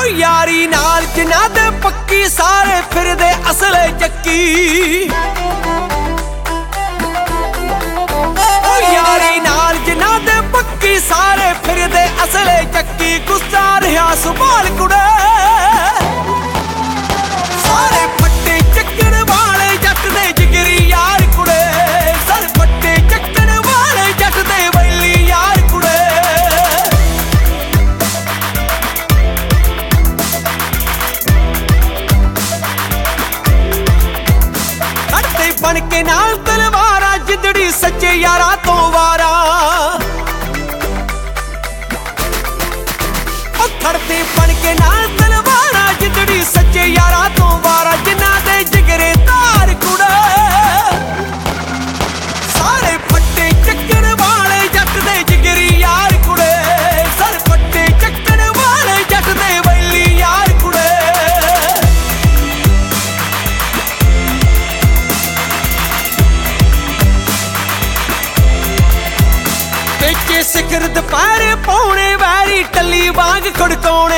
यारी नाल जिन्हां दे पक्की सारे फिरदे असले चक्की यारी नाल जिन्हां दे पक्की सारे फिरदे असले चक्की गुस्सा रहा सुभाल कुड़े सारे फट्टे चक्कण वाले जट दे जिगरी यार कुड़े सर फट्टे चक्कण वाले जट दे वैली यार कुड़े बन के नाल तलवारा जिंदड़ी सच्चे यारा तो वारा खड़ते बन के नाल तलवारा जिंदड़ी सच्चे यारा तो वारा जिन्हां दे जिगरे तार कुड़े सारे फट्टे चक्कण वाले जट दे जिगरी यार कुड़े सर फट्टे चक्कण वाले जट दे वैली यार कुड़े सिखर दुपहरे पौने वैरी टली वांग खड़काने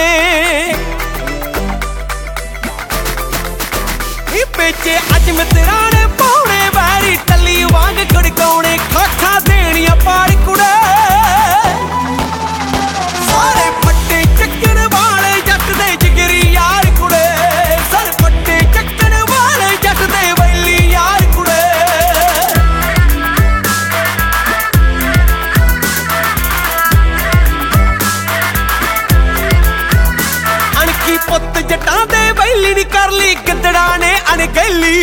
पेचे अज मित्राने पौने वैरी टली वांग खड़काने खाखा देनिया पाड़ कुड़े सारे फट्टे चक्कण वाले जट दे जिगरी यार कुड़े सर फट्टे चक्कण वाले जट दे वैली यार कुड़े पुत जटां दे वैली नी कर ली गिद्दड़ा ने अणगैली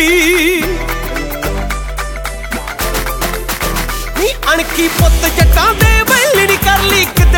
नी अणखी पुत जटां दे वैली नी कर ली